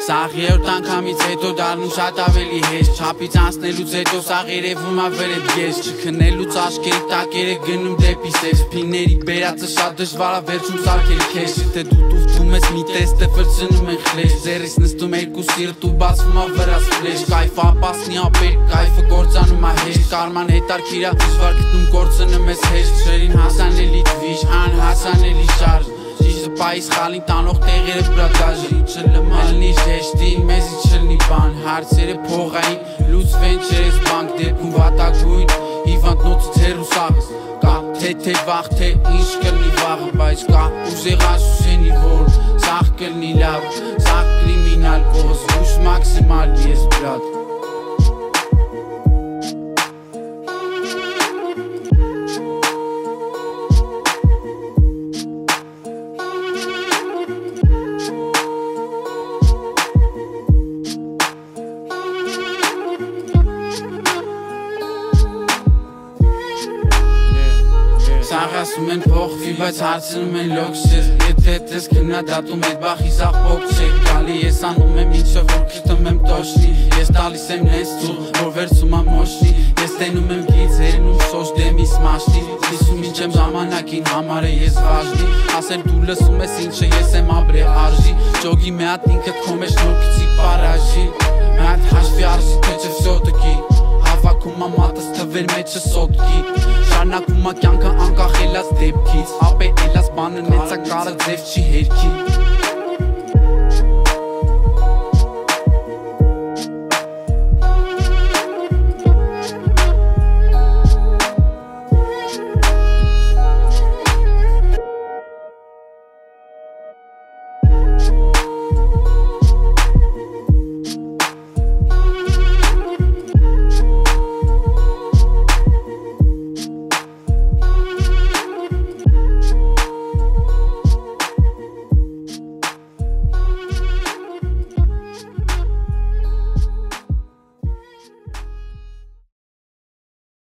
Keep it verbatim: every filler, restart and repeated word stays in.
Սաղ երորդ անգամից հետո դառնում շատ ավելի հեշտ Չափից անցնելուց հետո սաղ երևում ա վերդ ես Չքնելուց աշկերի տակերը գնում դեպի սեքս Փիների բերածը շատ դժվար ա վերջում սարքել քեզ Թե դու տուվտում ես մի տեստը վրձնում են խլեշ Ձերից նստում երկու սիրտ ու բացվում ա վրաս ֆլեշ Կայֆ ապասնի ապեր, կայֆը գործանում ա հեշտ Կարման հետարքիր ա դժվար գտնում գործնում ես հեշտ Շերին հասանելի թվիշ, անհասանելի շարժ Ճիշտը պայիս խալին տանող տեղերը բրա դաժի Չլմալնի ժեշտի, մեզի չլնի բան Հարցերը փողային, լուծվեն չերես բանք Դեպքում վատագույն, հիվանդնոցից հեռու սաղս Կա թե թե վաղ, թե ինչ կլնի վաղը Բայց կա ուզեղ ասուսենի որ Սաղ կլնի լավ, սաղ կրիմինալ կողս Ուշ մաքսիմալ ես բրատ Սաղ ասում են փոխվի, բայց հարցնում են լոքսես Եթե տես քննադատում այդ բախի սաղ փոքս է Գալի ես անում եմ ինչը որ քրտում եմ տոշնի Ես տալիս եմ նես ծու, որ վերցում եմ մոշնի Ես տենում եմ գից հերնում սոշ դեմիս մաշնի Իսում ինչ եմ ժամանակին համար է ես վաժնի Ասել դու լսում ես ինչը ես եմ աբրե արժի Ճոգի մի հատ ինքդ կոմեշ նոր կցի պարաժի Մի հատ հաշվի արժի թե չէ վսյոտկի Հավաքում ա մատս թվեր մեջը սոտկի Շարնակում ա կյանքը անկախ ելած դեպքից Ապե ելած բանը նեցա կարը ձև չի հերքի